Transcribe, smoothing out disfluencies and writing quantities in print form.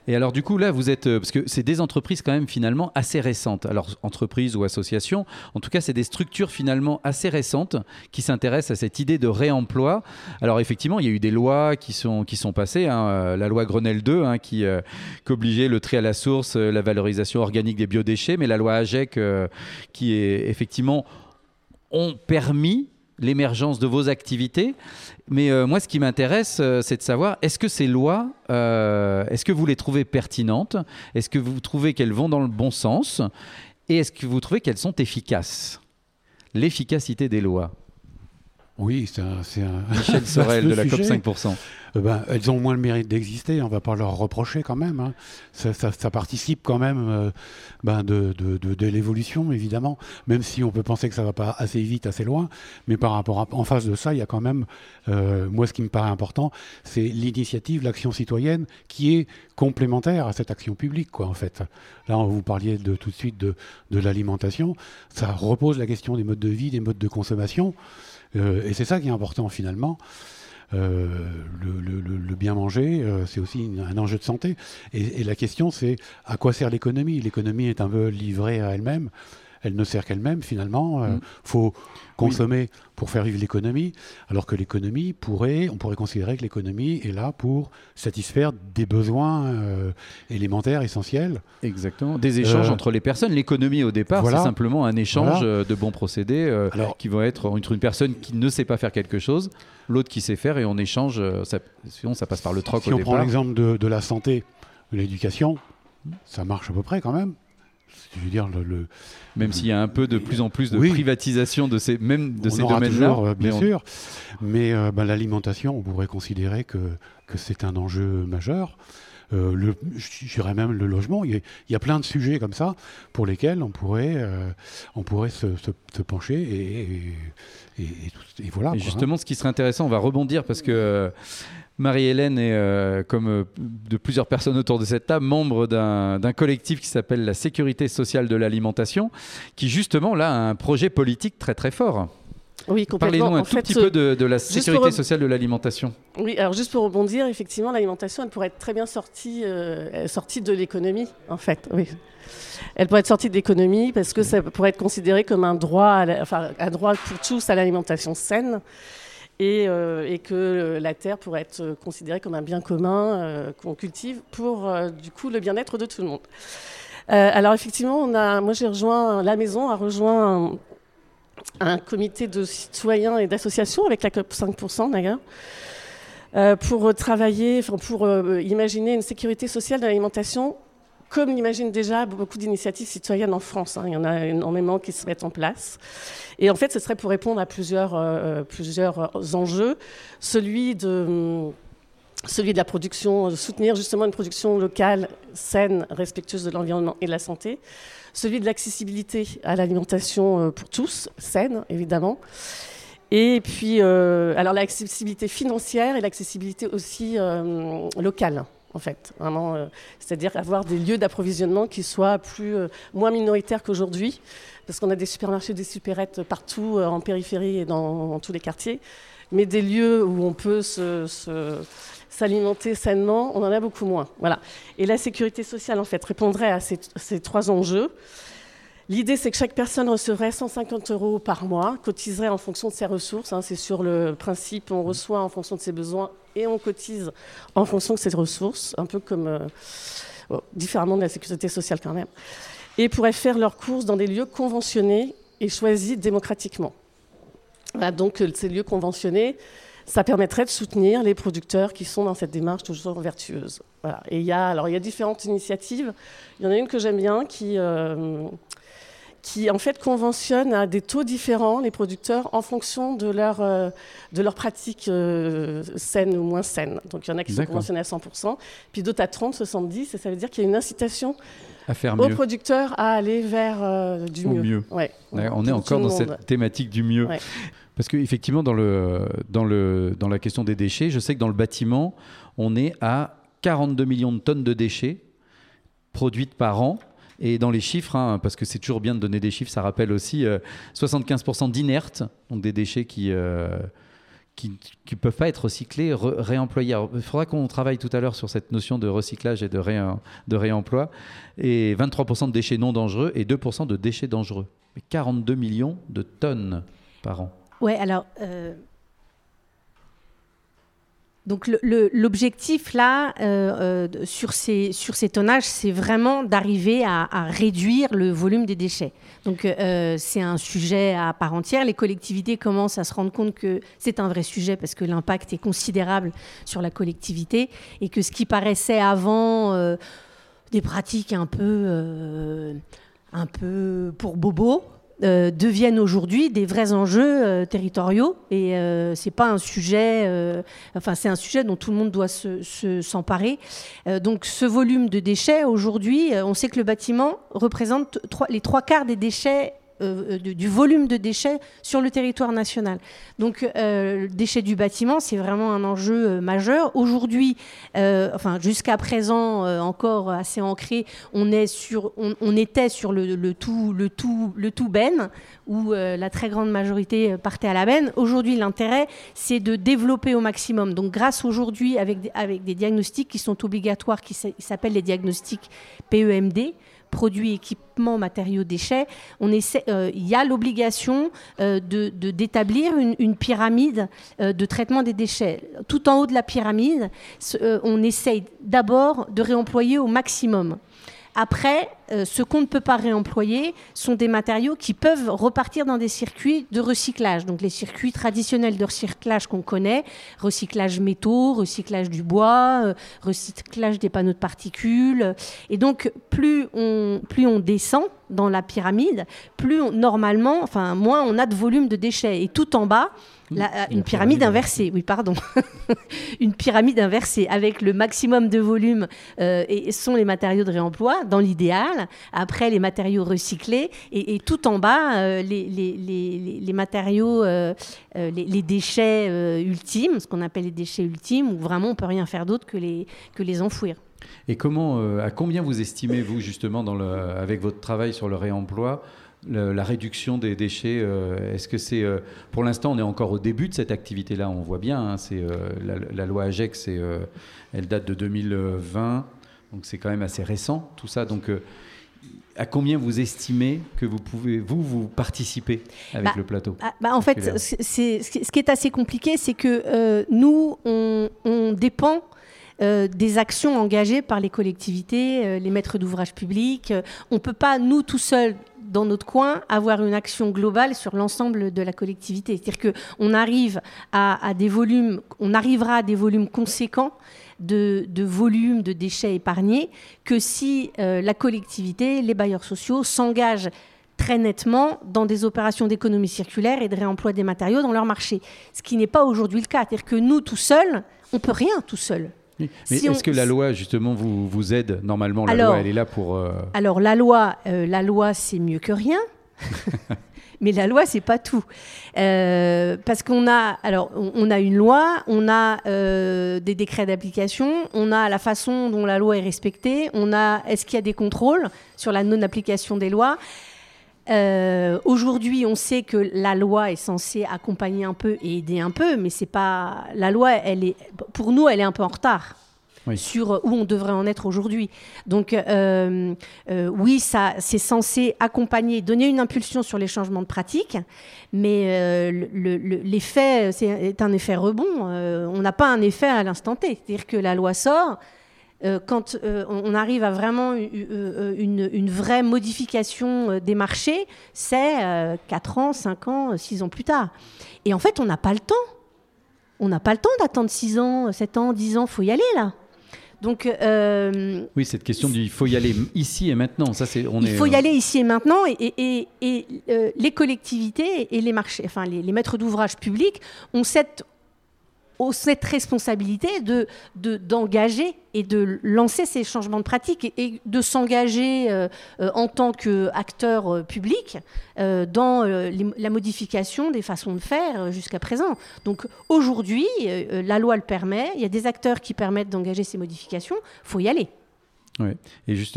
Et alors du coup là vous êtes, parce que c'est des entreprises quand même finalement assez récentes, alors entreprises ou associations, en tout cas c'est des structures finalement assez récentes qui s'intéressent à cette idée de réemploi. Alors effectivement il y a eu des lois qui sont passées, hein, la loi Grenelle 2 hein, qui obligeait le tri à la source, la valorisation organique des biodéchets, mais la loi AGEC qui est effectivement ont permis l'émergence de vos activités. Mais moi, ce qui m'intéresse, c'est de savoir, est-ce que ces lois, est-ce que vous les trouvez pertinentes? Est-ce que vous trouvez qu'elles vont dans le bon sens? Et est-ce que vous trouvez qu'elles sont efficaces? L'efficacité des lois. Oui, c'est un Michel Sorel de la COP sujet. 5%. Elles ont moins le mérite d'exister, on ne va pas leur reprocher quand même. Hein. Ça participe quand même de l'évolution, évidemment, même si on peut penser que ça ne va pas assez vite, assez loin. Mais en face de ça, il y a quand même, moi ce qui me paraît important, c'est l'initiative, l'action citoyenne qui est complémentaire à cette action publique, quoi, en fait. Là, vous parliez tout de suite de l'alimentation, ça repose la question des modes de vie, des modes de consommation. Et c'est ça qui est important finalement. Le bien manger, c'est aussi un enjeu de santé. Et la question, c'est à quoi sert l'économie? L'économie est un peu livrée à elle-même. Elle ne sert qu'elle-même finalement. Faut consommer pour faire vivre l'économie, alors que l'économie on pourrait considérer que l'économie est là pour satisfaire des besoins élémentaires, essentiels. Exactement. Des échanges entre les personnes. L'économie au départ, c'est simplement un échange de bons procédés qui vont être entre une personne qui ne sait pas faire quelque chose, l'autre qui sait faire, et on échange. Sinon, ça passe par le troc au départ. Si on prend l'exemple de la santé, de l'éducation, ça marche à peu près quand même. Je veux dire, même s'il y a un peu de plus en plus de privatisation de ces domaines-là. Toujours, bien sûr. Mais l'alimentation, on pourrait considérer que c'est un enjeu majeur. Je dirais même le logement. Il y a plein de sujets comme ça pour lesquels on pourrait se pencher et voilà. Et justement, ce qui serait intéressant, on va rebondir parce que Marie-Hélène est, comme de plusieurs personnes autour de cette table, membre d'un collectif qui s'appelle la Sécurité sociale de l'alimentation, qui justement là a un projet politique très très fort. Oui, complètement. Parlez-nous un tout petit peu de la sécurité sociale de l'alimentation. Oui, alors juste pour rebondir, effectivement, l'alimentation, elle pourrait être très bien sortie de l'économie, en fait. Oui. Elle pourrait être sortie de l'économie parce que ça pourrait être considéré comme un droit, un droit pour tous à l'alimentation saine. Et que la terre pourrait être considérée comme un bien commun qu'on cultive pour, du coup, le bien-être de tout le monde. Alors, effectivement, la maison a rejoint un comité de citoyens et d'associations avec la COP 5% d'ailleurs, pour travailler, pour imaginer une sécurité sociale de l'alimentation comme l'imaginent déjà beaucoup d'initiatives citoyennes en France. Il y en a énormément qui se mettent en place. Et en fait, ce serait pour répondre à plusieurs enjeux. Celui de la production, de soutenir justement une production locale, saine, respectueuse de l'environnement et de la santé. Celui de l'accessibilité à l'alimentation pour tous, saine, évidemment. Et puis, alors l'accessibilité financière et l'accessibilité aussi locale. En fait, vraiment, c'est-à-dire avoir des lieux d'approvisionnement qui soient moins minoritaires qu'aujourd'hui, parce qu'on a des supermarchés, des supérettes partout en périphérie et dans tous les quartiers, mais des lieux où on peut s'alimenter sainement, on en a beaucoup moins. Voilà. Et la sécurité sociale, en fait, répondrait à ces trois enjeux. L'idée, c'est que chaque personne recevrait 150 € par mois, cotiserait en fonction de ses ressources. C'est sur le principe, on reçoit en fonction de ses besoins et on cotise en fonction de ses ressources, un peu comme différemment de la sécurité sociale quand même. Et pourraient faire leurs courses dans des lieux conventionnés et choisis démocratiquement. Voilà, donc ces lieux conventionnés, ça permettrait de soutenir les producteurs qui sont dans cette démarche toujours vertueuse. Voilà. Et il y a différentes initiatives. Il y en a une que j'aime bien qui en fait conventionne à des taux différents les producteurs en fonction de leur pratique saine ou moins saine. Donc il y en a qui sont conventionnés à 100%, puis d'autres à 30, 70, et ça veut dire qu'il y a une incitation aux producteurs à aller vers du mieux. Ouais. On est encore dans cette thématique du mieux. Ouais. Parce qu'effectivement, dans la question des déchets, je sais que dans le bâtiment, on est à 42 millions de tonnes de déchets produites par an. Et dans les chiffres, parce que c'est toujours bien de donner des chiffres, ça rappelle aussi 75% d'inertes, donc des déchets qui qui peuvent pas être recyclés, réemployés. Alors, il faudra qu'on travaille tout à l'heure sur cette notion de recyclage et de réemploi. Et 23% de déchets non dangereux et 2% de déchets dangereux. 42 millions de tonnes par an. Ouais, alors... Donc l'objectif là, sur ces tonnages, c'est vraiment d'arriver à réduire le volume des déchets. Donc c'est un sujet à part entière. Les collectivités commencent à se rendre compte que c'est un vrai sujet parce que l'impact est considérable sur la collectivité et que ce qui paraissait avant des pratiques un peu pour bobos, deviennent aujourd'hui des vrais enjeux territoriaux et c'est pas un sujet c'est un sujet dont tout le monde doit s'emparer. Donc ce volume de déchets aujourd'hui, on sait que le bâtiment représente les 3/4 des déchets du volume de déchets sur le territoire national. Donc, le déchet du bâtiment, c'est vraiment un enjeu majeur. Aujourd'hui, jusqu'à présent, encore assez ancré, on était sur le tout benne, où la très grande majorité partait à la benne. Aujourd'hui, l'intérêt, c'est de développer au maximum. Donc, grâce aujourd'hui, avec des diagnostics qui sont obligatoires, qui s'appellent les diagnostics PEMD, produits, équipements, matériaux, déchets, il y a l'obligation d'établir une pyramide de traitement des déchets. Tout en haut de la pyramide, on essaye d'abord de réemployer au maximum. Après, ce qu'on ne peut pas réemployer sont des matériaux qui peuvent repartir dans des circuits de recyclage. Donc les circuits traditionnels de recyclage qu'on connaît, recyclage métaux, recyclage du bois, recyclage des panneaux de particules. Et donc plus on descend dans la pyramide, moins on a de volume de déchets. Et tout en bas, une pyramide inversée. Oui, pardon. Une pyramide inversée avec le maximum de volume et sont les matériaux de réemploi dans l'idéal. Après, les matériaux recyclés et tout en bas, les matériaux, les déchets ultimes, ce qu'on appelle les déchets ultimes, où vraiment on peut rien faire d'autre que les enfouir. Et à combien vous estimez, vous, justement, avec votre travail sur le réemploi, la réduction des déchets, est-ce que c'est... pour l'instant, on est encore au début de cette activité-là, on voit bien, c'est, la loi AGEC, elle date de 2020, donc c'est quand même assez récent, tout ça. Donc, à combien vous estimez que vous pouvez, vous participer avec le plateau ? En fait, ce qui est assez compliqué, c'est que nous, on dépend des actions engagées par les collectivités, les maîtres d'ouvrage publics. On ne peut pas, nous, tout seuls, dans notre coin, avoir une action globale sur l'ensemble de la collectivité. C'est-à-dire qu'on arrive à des volumes, on arrivera à des volumes conséquents de volume de déchets épargnés que si la collectivité, les bailleurs sociaux s'engagent très nettement dans des opérations d'économie circulaire et de réemploi des matériaux dans leur marché. Ce qui n'est pas aujourd'hui le cas. C'est-à-dire que nous, tout seuls, on ne peut rien tout seul. Mais est-ce que la loi, justement, vous aide ? Normalement, loi, elle est là pour... Alors, la loi, c'est mieux que rien. Mais la loi, c'est pas tout. Parce qu'on a... Alors, on a une loi, on a des décrets d'application, on a la façon dont la loi est respectée, est-ce qu'il y a des contrôles sur la non-application des lois ? Aujourd'hui, on sait que la loi est censée accompagner un peu et aider un peu, mais c'est pas... La loi, pour nous, elle est un peu en retard. Oui. Sur où on devrait en être aujourd'hui. Donc, oui, c'est censé accompagner, donner une impulsion sur les changements de pratique, mais l'effet est un effet rebond. On n'a pas un effet à l'instant T. C'est-à-dire que la loi sort... quand on arrive à vraiment une vraie modification des marchés, c'est 4 ans, 5 ans, 6 ans plus tard. Et en fait, on n'a pas le temps. On n'a pas le temps d'attendre 6 ans, 7 ans, 10 ans. Il faut y aller, là. Donc, oui, cette question du « il faut y aller ici et maintenant ». Il faut y aller ici et maintenant. Et les collectivités et les marchés, enfin les maîtres d'ouvrage publics ont cette responsabilité d'engager et de lancer ces changements de pratique et de s'engager en tant qu'acteur public dans la modification des façons de faire jusqu'à présent. Donc aujourd'hui, la loi le permet, il y a des acteurs qui permettent d'engager ces modifications, il faut y aller. Ouais. Et justement,